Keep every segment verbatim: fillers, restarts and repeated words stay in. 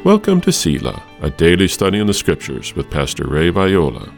Welcome to Selah, a daily study in the Scriptures with Pastor Ray Viola.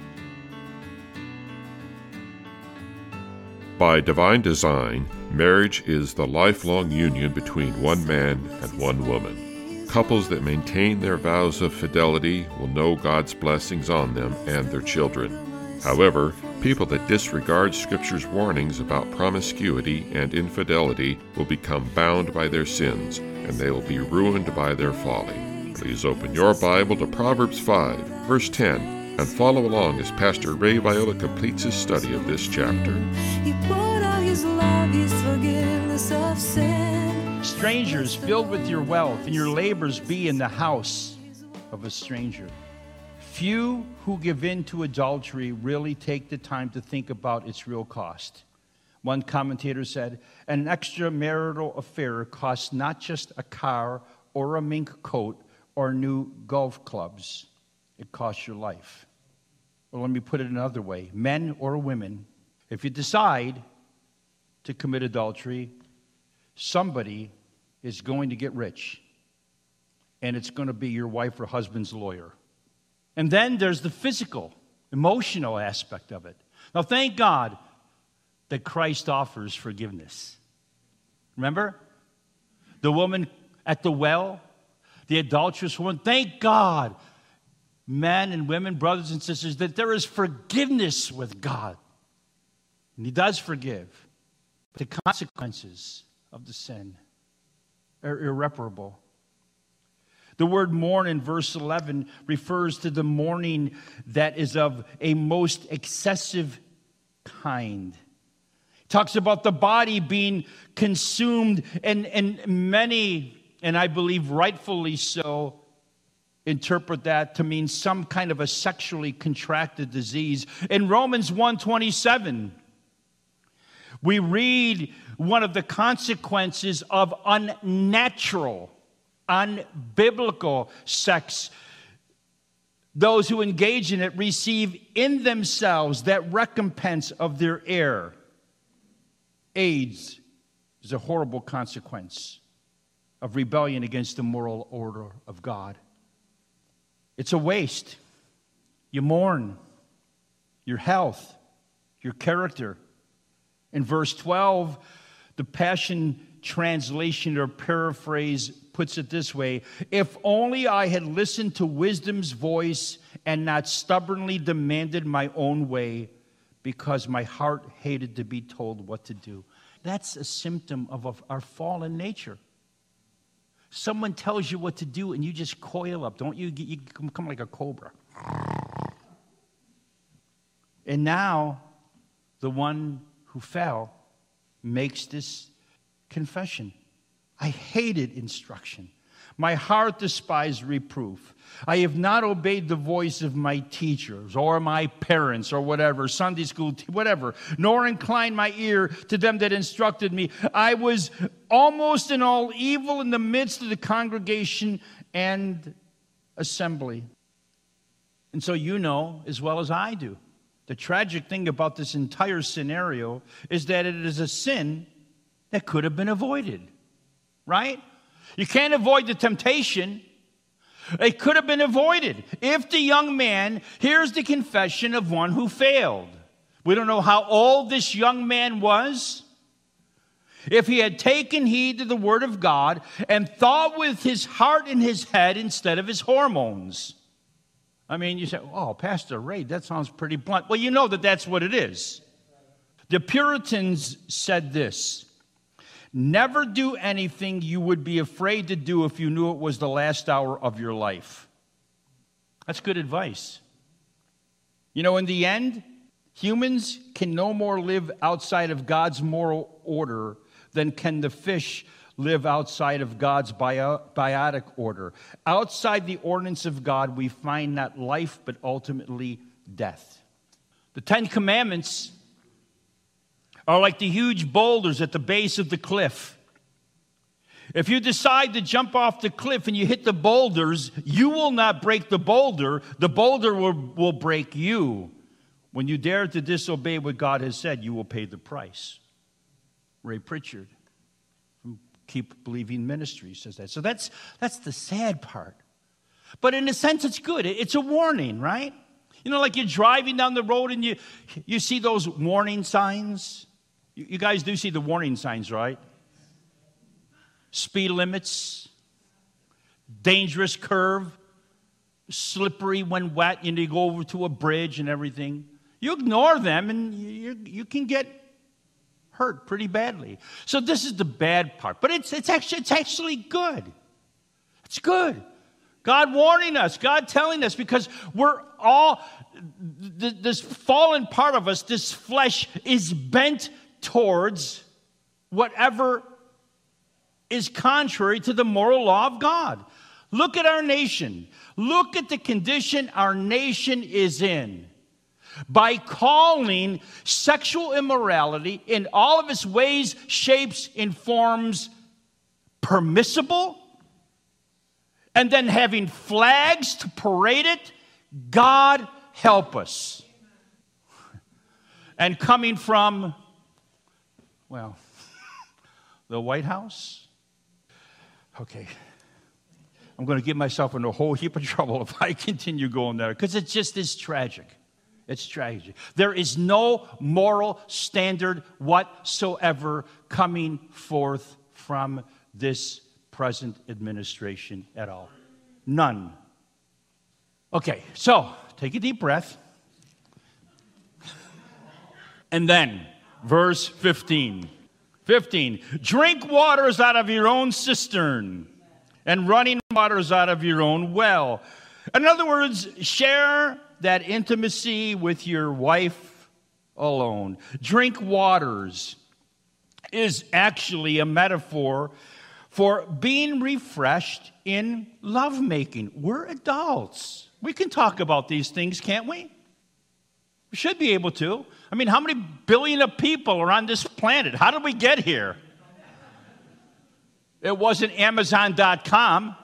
By divine design, marriage is the lifelong union between one man and one woman. Couples that maintain their vows of fidelity will know God's blessings on them and their children. However, people that disregard Scripture's warnings about promiscuity and infidelity will become bound by their sins, and they will be ruined by their folly. Please open your Bible to Proverbs five, verse ten, and follow along as Pastor Ray Viola completes his study of this chapter. He poured out his love, his forgiveness of sin. Strangers, filled with your wealth, and your labors be in the house of a stranger. Few who give in to adultery really take the time to think about its real cost. One commentator said, an extramarital affair costs not just a car or a mink coat or new golf clubs. It costs your life. Or let me put it another way. Men or women, if you decide to commit adultery, somebody is going to get rich. And it's going to be your wife or husband's lawyer. And then there's the physical, emotional aspect of it. Now, thank God that Christ offers forgiveness. Remember? The woman at the well, the adulterous woman. Thank God, men and women, brothers and sisters, that there is forgiveness with God. And He does forgive. But the consequences of the sin are irreparable. The word mourn in verse eleven refers to the mourning that is of a most excessive kind. It talks about the body being consumed, and, and many, and I believe rightfully so, interpret that to mean some kind of a sexually contracted disease. In Romans one twenty-seven, we read one of the consequences of unnatural, unbiblical sex. Those who engage in it receive in themselves that recompense of their error. AIDS is a horrible consequence of rebellion against the moral order of God. It's a waste. You mourn your health, your character. In verse twelve, the Passion Translation or paraphrase puts it this way: if only I had listened to wisdom's voice and not stubbornly demanded my own way, because my heart hated to be told what to do. That's a symptom of our fallen nature. Someone tells you what to do and you just coil up, don't you? You become like a cobra. And now, the one who fell makes this confession. I hated instruction. My heart despised reproof. I have not obeyed the voice of my teachers or my parents or whatever, Sunday school, whatever, nor inclined my ear to them that instructed me. I was almost in all evil in the midst of the congregation and assembly. And so you know as well as I do, the tragic thing about this entire scenario is that it is a sin that could have been avoided, right? You can't avoid the temptation. It could have been avoided. If the young man hears the confession of one who failed. We don't know how old this young man was. If he had taken heed to the word of God and thought with his heart and his head instead of his hormones. I mean, you say, oh, Pastor Ray, that sounds pretty blunt. Well, you know that that's what it is. The Puritans said this: never do anything you would be afraid to do if you knew it was the last hour of your life. That's good advice. You know, in the end, humans can no more live outside of God's moral order than can the fish live outside of God's bio- biotic order. Outside the ordinance of God, we find not life, but ultimately death. The Ten Commandments are like the huge boulders at the base of the cliff. If you decide to jump off the cliff and you hit the boulders, you will not break the boulder. The boulder will, will break you. When you dare to disobey what God has said, you will pay the price. Ray Pritchard from Keep Believing Ministry says that. So that's, that's the sad part But in a sense, it's good. It's a warning, right? You know, like you're driving down the road and you, you see those warning signs. You, you guys do see the warning signs, right? Speed limits, dangerous curve, slippery when wet, and you go over to a bridge and everything. You ignore them and you, you can get hurt pretty badly. So this is the bad part. But it's, it's, actually, it's actually good. It's good. God warning us, God telling us, because we're all, th- this fallen part of us, this flesh is bent towards whatever is contrary to the moral law of God. Look at our nation. Look at the condition our nation is in. By calling sexual immorality in all of its ways, shapes, and forms permissible, and then having flags to parade it, God help us. And coming from, well, the White House? Okay. I'm going to get myself in a whole heap of trouble if I continue going there, because it just is tragic. It's tragic. There is no moral standard whatsoever coming forth from this present administration at all. None. Okay, so take a deep breath. And then, verse fifteen. fifteen, drink waters out of your own cistern and running waters out of your own well. In other words, share that intimacy with your wife alone. Drink waters is actually a metaphor for being refreshed in lovemaking. We're adults. We can talk about these things, can't we? We should be able to. I mean, how many billion of people are on this planet? How did we get here? It wasn't Amazon dot com.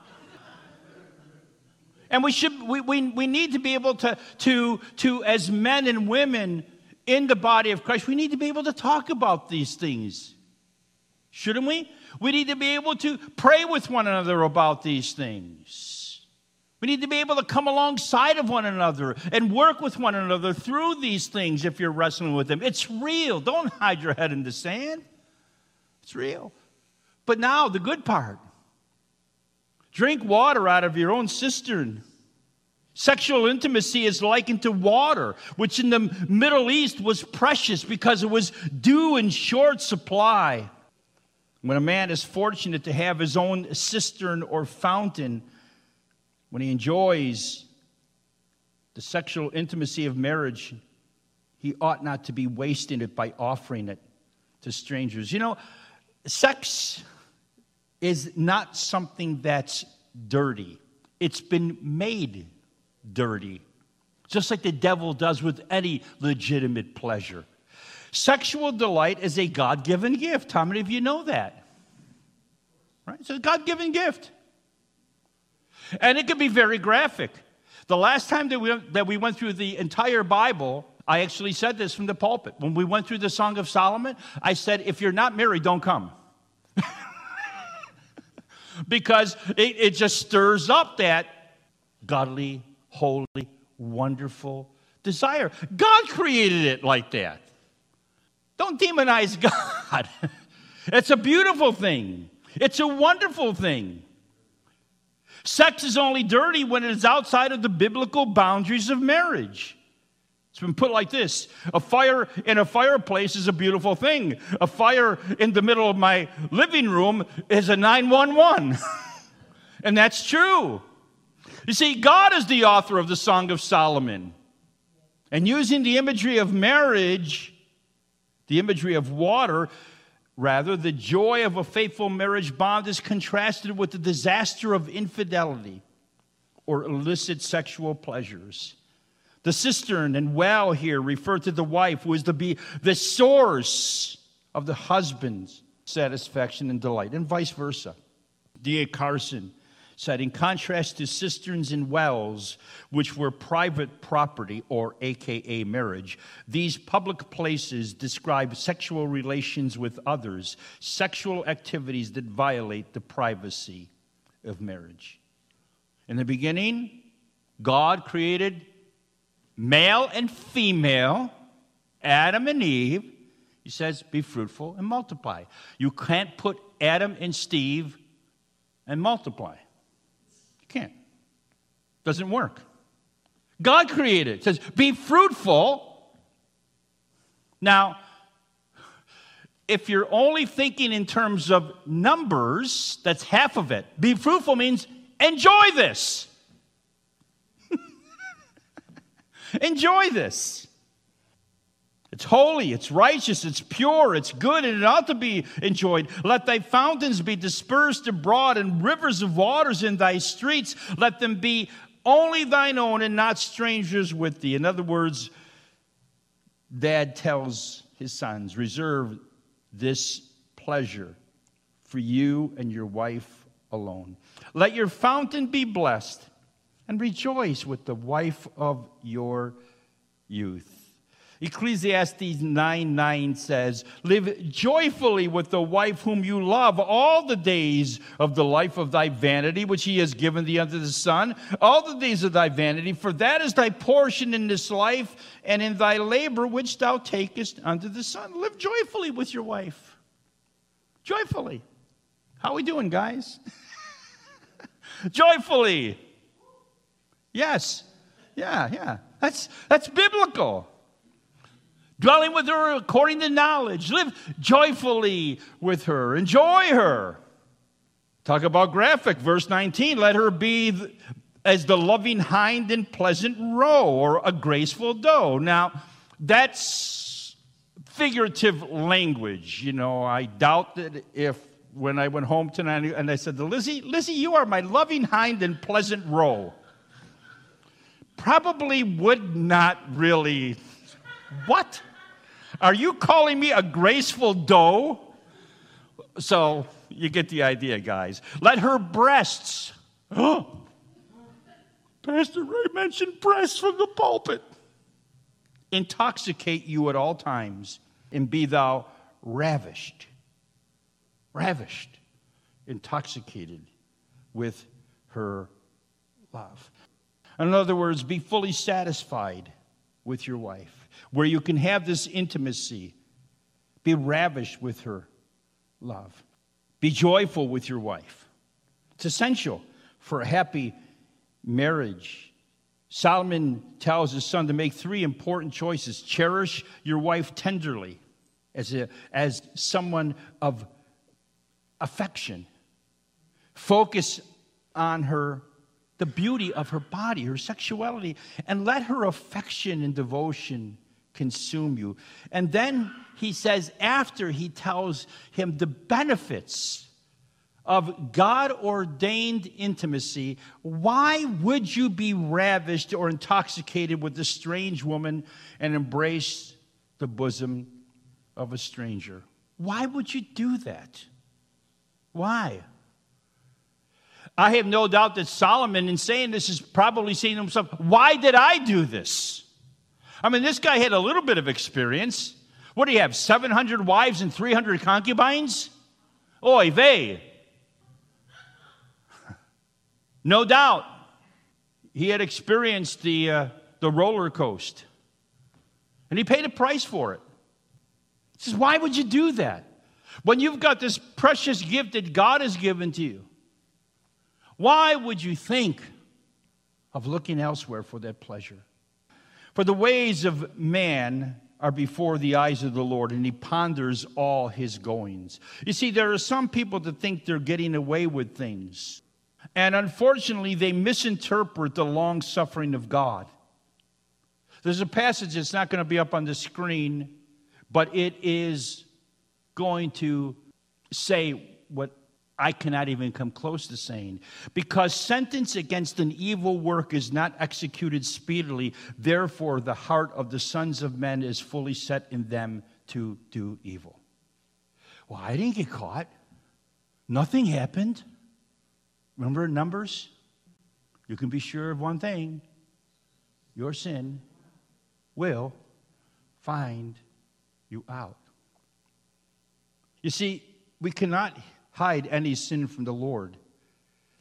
And we should we, we, we need to be able to, to, to, as men and women in the body of Christ, we need to be able to talk about these things. Shouldn't we? We need to be able to pray with one another about these things. We need to be able to come alongside of one another and work with one another through these things if you're wrestling with them. It's real. Don't hide your head in the sand. It's real. But now, the good part. Drink water out of your own cistern. Sexual intimacy is likened to water, which in the Middle East was precious because it was due in short supply. When a man is fortunate to have his own cistern or fountain, when he enjoys the sexual intimacy of marriage, he ought not to be wasting it by offering it to strangers. You know, sex is not something that's dirty. It's been made dirty, just like the devil does with any legitimate pleasure. Sexual delight is a God-given gift. How many of you know that? Right? It's a God-given gift. And it can be very graphic. The last time that we, that we went through the entire Bible, I actually said this from the pulpit. When we went through the Song of Solomon, I said, if you're not married, don't come. Because it, it just stirs up that godly, holy, wonderful desire. God created it like that. Don't demonize God. It's a beautiful thing. It's a wonderful thing. Sex is only dirty when it is outside of the biblical boundaries of marriage. It's been put like this. A fire in a fireplace is a beautiful thing. A fire in the middle of my living room is a nine one one. And that's true. You see, God is the author of the Song of Solomon. And using the imagery of marriage, the imagery of water, rather, the joy of a faithful marriage bond is contrasted with the disaster of infidelity or illicit sexual pleasures. The cistern and well here refer to the wife, who is to be the source of the husband's satisfaction and delight, and vice versa. D A Carson said, in contrast to cisterns and wells, which were private property, or A K A marriage, these public places describe sexual relations with others, sexual activities that violate the privacy of marriage. In the beginning, God created male and female, Adam and Eve. He says, be fruitful and multiply. You can't put Adam and Steve and multiply. You can't. Doesn't work. God created it. It says, be fruitful. Now, if you're only thinking in terms of numbers, that's half of it. Be fruitful means enjoy this. Enjoy this. It's holy, it's righteous, it's pure, it's good, and it ought to be enjoyed. Let thy fountains be dispersed abroad, and rivers of waters in thy streets. Let them be only thine own, and not strangers with thee. In other words, Dad tells his sons, reserve this pleasure for you and your wife alone. Let your fountain be blessed, and rejoice with the wife of your youth. Ecclesiastes nine nine says, live joyfully with the wife whom you love all the days of the life of thy vanity, which he has given thee under the sun, all the days of thy vanity, for that is thy portion in this life, and in thy labor which thou takest under the sun. Live joyfully with your wife. Joyfully. How are we doing, guys? Joyfully. Yes. Yeah, yeah. That's, that's biblical. Dwelling with her according to knowledge. Live joyfully with her. Enjoy her. Talk about graphic. Verse nineteen. Let her be as the loving hind in pleasant roe, or a graceful doe. Now, that's figurative language. You know, I doubt that if when I went home tonight and I said to Lizzie, Lizzie, you are my loving hind in pleasant roe. Probably would not really. What? Are you calling me a graceful doe? So you get the idea, guys. Let her breasts. Oh, Pastor Ray mentioned breasts from the pulpit. Intoxicate you at all times, and be thou ravished. Ravished. Intoxicated with her love. In other words, be fully satisfied with your wife, where you can have this intimacy. Be ravished with her love. Be joyful with your wife. It's essential for a happy marriage. Solomon tells his son to make three important choices. Cherish your wife tenderly as, a, as someone of affection. Focus on her, the beauty of her body, her sexuality, and let her affection and devotion consume you. And then he says, after he tells him the benefits of God-ordained intimacy, why would you be ravished or intoxicated with a strange woman and embrace the bosom of a stranger? Why would you do that? Why? I have no doubt that Solomon, in saying this, is probably saying to himself, why did I do this? I mean, this guy had a little bit of experience. What do you have, seven hundred wives and three hundred concubines? Oy vey. No doubt he had experienced the, uh, the roller coaster. And he paid a price for it. He says, why would you do that? When you've got this precious gift that God has given to you, why would you think of looking elsewhere for that pleasure? For the ways of man are before the eyes of the Lord, and he ponders all his goings. You see, there are some people that think they're getting away with things. And unfortunately, they misinterpret the long-suffering of God. There's a passage that's not going to be up on the screen, but it is going to say what I cannot even come close to saying. Because sentence against an evil work is not executed speedily, therefore the heart of the sons of men is fully set in them to do evil. Well, I didn't get caught. Nothing happened. Remember in Numbers? You can be sure of one thing. Your sin will find you out. You see, we cannot hide any sin from the Lord.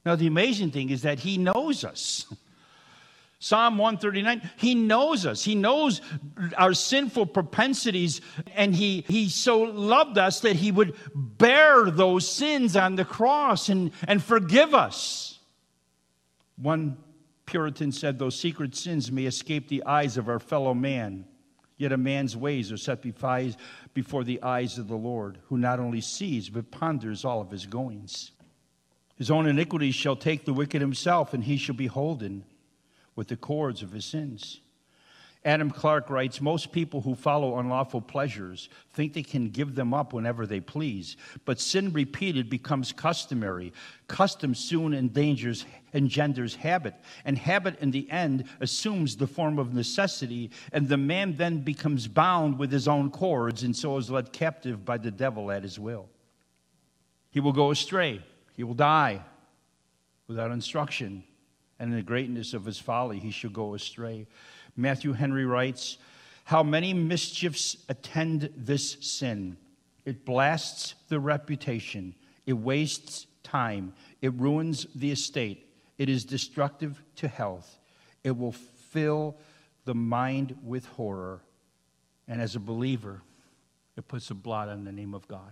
Now, the amazing thing is that he knows us. Psalm one thirty-nine, he knows us. He knows our sinful propensities, and he, he so loved us that he would bear those sins on the cross and, and forgive us. One Puritan said, those secret sins may escape the eyes of our fellow man, yet a man's ways are set before the eyes of the Lord, who not only sees, but ponders all of his goings. His own iniquities shall take the wicked himself, and he shall be holden with the cords of his sins. Adam Clark writes, most people who follow unlawful pleasures think they can give them up whenever they please, but sin repeated becomes customary. Custom soon endangers, engenders habit, and habit in the end assumes the form of necessity, and the man then becomes bound with his own cords, and so is led captive by the devil at his will. He will go astray. He will die without instruction. And in the greatness of his folly, he shall go astray. Matthew Henry writes, how many mischiefs attend this sin. It blasts the reputation. It wastes time. It ruins the estate. It is destructive to health. It will fill the mind with horror. And as a believer, it puts a blot on the name of God.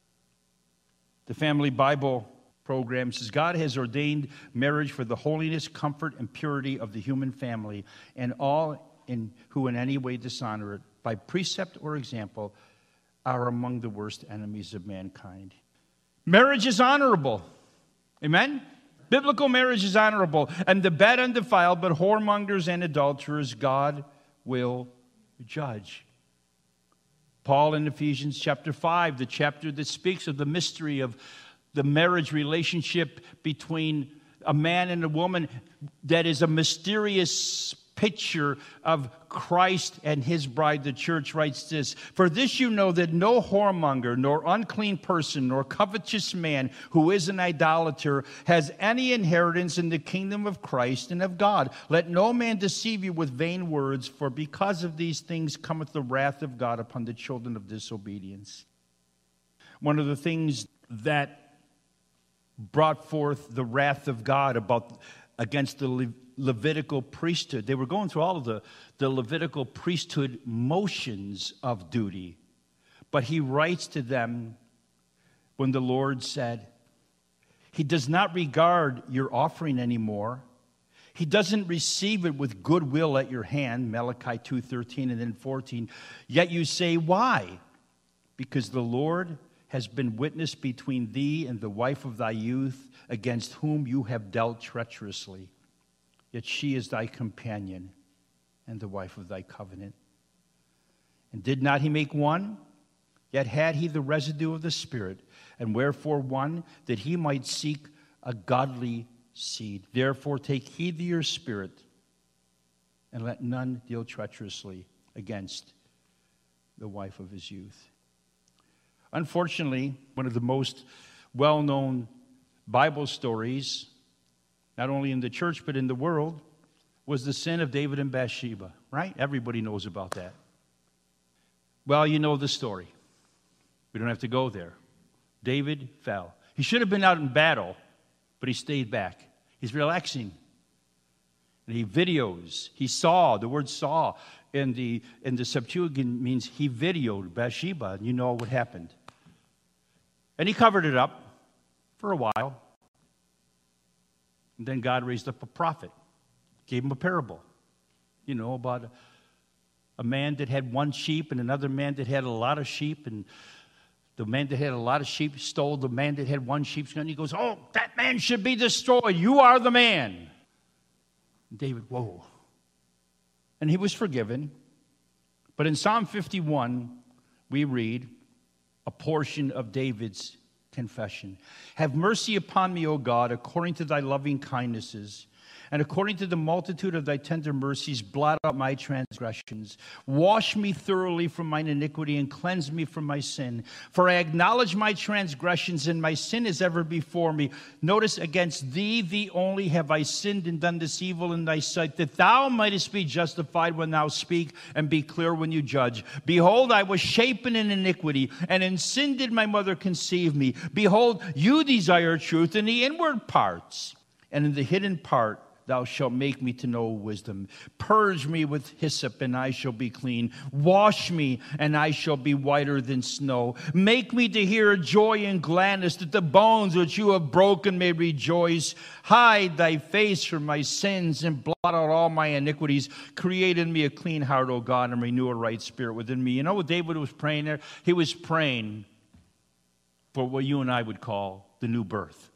The Family Bible program says God has ordained marriage for the holiness, comfort, and purity of the human family, and all in, who in any way dishonor it by precept or example are among the worst enemies of mankind. Marriage is honorable. Amen? Biblical marriage is honorable, and the bed undefiled, but whoremongers and adulterers God will judge. Paul in Ephesians chapter five, the chapter that speaks of the mystery of the marriage relationship between a man and a woman, that is a mysterious picture of Christ and his bride, the church, writes this, for this you know that no whoremonger, nor unclean person, nor covetous man who is an idolater has any inheritance in the kingdom of Christ and of God. Let no man deceive you with vain words, for because of these things cometh the wrath of God upon the children of disobedience. One of the things that brought forth the wrath of God about against the Le- Levitical priesthood. They were going through all of the, the Levitical priesthood motions of duty. But he writes to them when the Lord said, he does not regard your offering anymore. He doesn't receive it with goodwill at your hand, Malachi two thirteen and then fourteen. Yet you say, why? Because the Lord has been witness between thee and the wife of thy youth, against whom you have dealt treacherously. Yet she is thy companion and the wife of thy covenant. And did not he make one? Yet had he the residue of the Spirit, and wherefore one, that he might seek a godly seed. Therefore take heed to your spirit, and let none deal treacherously against the wife of his youth. Unfortunately, one of the most well-known Bible stories, not only in the church but in the world, was the sin of David and Bathsheba, right? Everybody knows about that. Well, you know the story. We don't have to go there. David fell. He should have been out in battle, but he stayed back. He's relaxing. And he videos. He saw, the word saw in the, in the Septuagint means he videoed Bathsheba, and you know what happened. And he covered it up for a while. And then God raised up a prophet, gave him a parable, you know, about a, a man that had one sheep and another man that had a lot of sheep, and the man that had a lot of sheep stole the man that had one sheep. And he goes, oh, that man should be destroyed. You are the man. And David, whoa. And he was forgiven. But in Psalm fifty-one, we read a portion of David's confession. Have mercy upon me, O God, according to thy loving kindnesses, and according to the multitude of thy tender mercies, blot out my transgressions. Wash me thoroughly from mine iniquity and cleanse me from my sin. For I acknowledge my transgressions, and my sin is ever before me. Notice, against thee, thee only, have I sinned and done this evil in thy sight, that thou mightest be justified when thou speak, and be clear when you judge. Behold, I was shapen in iniquity, and in sin did my mother conceive me. Behold, you desire truth in the inward parts, and in the hidden part thou shalt make me to know wisdom. Purge me with hyssop, and I shall be clean. Wash me, and I shall be whiter than snow. Make me to hear joy and gladness, that the bones which you have broken may rejoice. Hide thy face from my sins, and blot out all my iniquities. Create in me a clean heart, O God, and renew a right spirit within me. You know what David was praying there? He was praying for what you and I would call the new birth.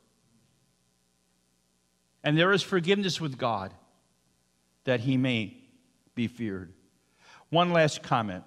And there is forgiveness with God, that he may be feared. One last comment.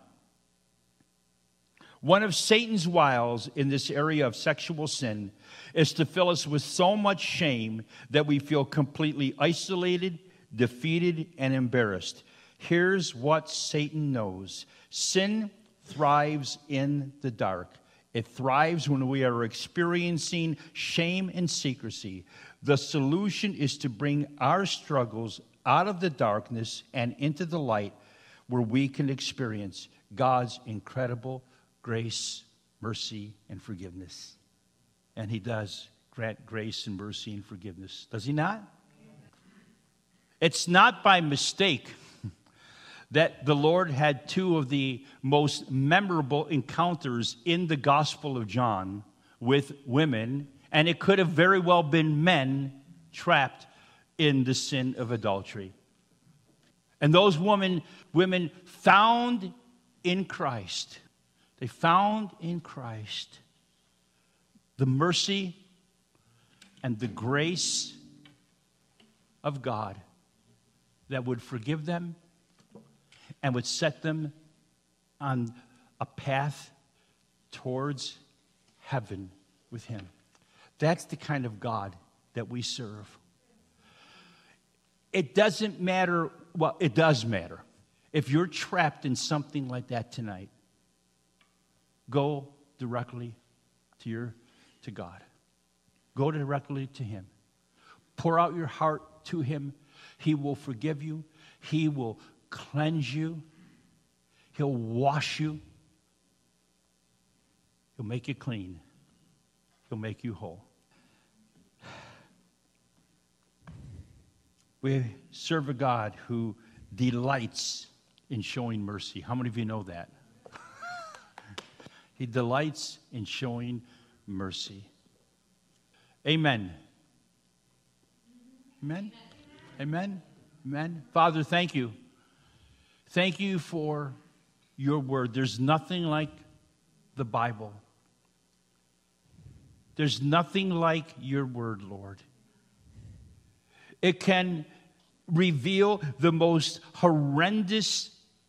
One of Satan's wiles in this area of sexual sin is to fill us with so much shame that we feel completely isolated, defeated, and embarrassed. Here's what Satan knows. Sin thrives in the dark. It thrives when we are experiencing shame and secrecy. The solution is to bring our struggles out of the darkness and into the light, where we can experience God's incredible grace, mercy, and forgiveness. And he does grant grace and mercy and forgiveness. Does he not? It's not by mistake that the Lord had two of the most memorable encounters in the Gospel of John with women, and it could have very well been men trapped in the sin of adultery. And those women, women found in Christ, they found in Christ the mercy and the grace of God that would forgive them and would set them on a path towards heaven with him. That's the kind of God that we serve. It doesn't matter, well, it does matter. If you're trapped in something like that tonight, go directly to your to God. Go directly to him. Pour out your heart to him. He will forgive you. He will cleanse you. He'll wash you. He'll make you clean. He'll make you whole. We serve a God who delights in showing mercy. How many of you know that? He delights in showing mercy. Amen. Amen. Amen. Amen. Father, thank you. Thank you for your word. There's nothing like the Bible. There's nothing like your word, Lord. It can reveal the most horrendous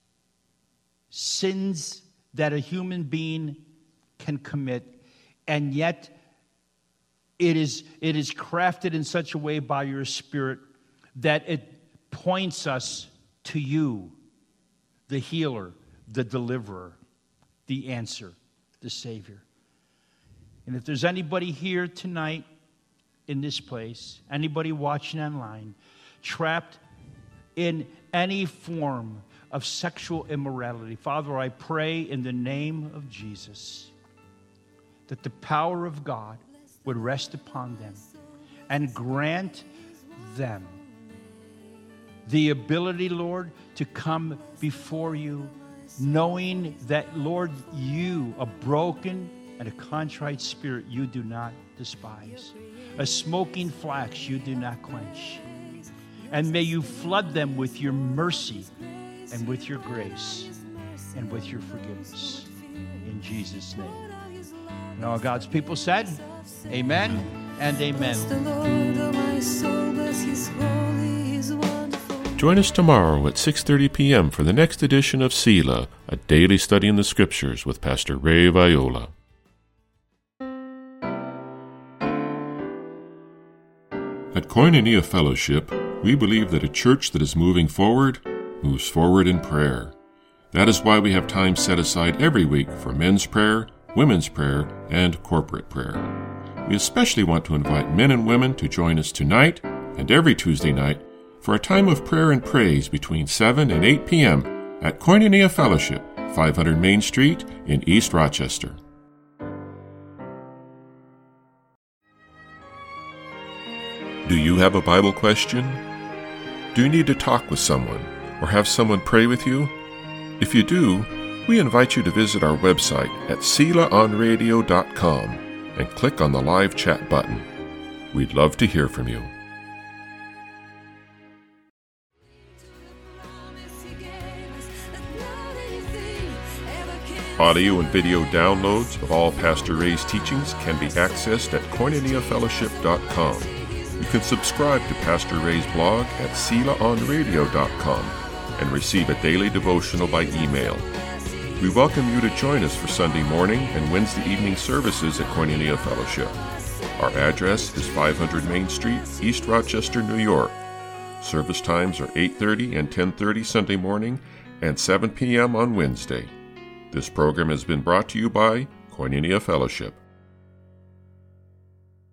sins that a human being can commit, and yet it is, it is crafted in such a way by your Spirit that it points us to you, the healer, the deliverer, the answer, the Savior. And if there's anybody here tonight in this place, anybody watching online, trapped in any form of sexual immorality, Father, I pray in the name of Jesus that the power of God would rest upon them and grant them the ability, Lord, to come before you, knowing that, Lord, you, a broken and a contrite spirit, you do not despise. A smoking flax you do not quench. And may you flood them with your mercy and with your grace and with your forgiveness. In Jesus' name. And all God's people said, amen and amen. Join us tomorrow at six thirty p.m. for the next edition of Selah, a daily study in the Scriptures with Pastor Ray Viola. At Koinonia Fellowship, we believe that a church that is moving forward moves forward in prayer. That is why we have time set aside every week for men's prayer, women's prayer, and corporate prayer. We especially want to invite men and women to join us tonight and every Tuesday night for a time of prayer and praise between seven and eight p.m. at Koinonia Fellowship, five hundred Main Street in East Rochester. Do you have a Bible question? Do you need to talk with someone or have someone pray with you? If you do, we invite you to visit our website at selah on radio dot com and click on the live chat button. We'd love to hear from you. Audio and video downloads of all Pastor Ray's teachings can be accessed at koinonia fellowship dot com. You can subscribe to Pastor Ray's blog at selah on radio dot com and receive a daily devotional by email. We welcome you to join us for Sunday morning and Wednesday evening services at Koinonia Fellowship. Our address is five hundred Main Street, East Rochester, New York. Service times are eight thirty and ten thirty Sunday morning and seven p.m. on Wednesday. This program has been brought to you by Koinonia Fellowship.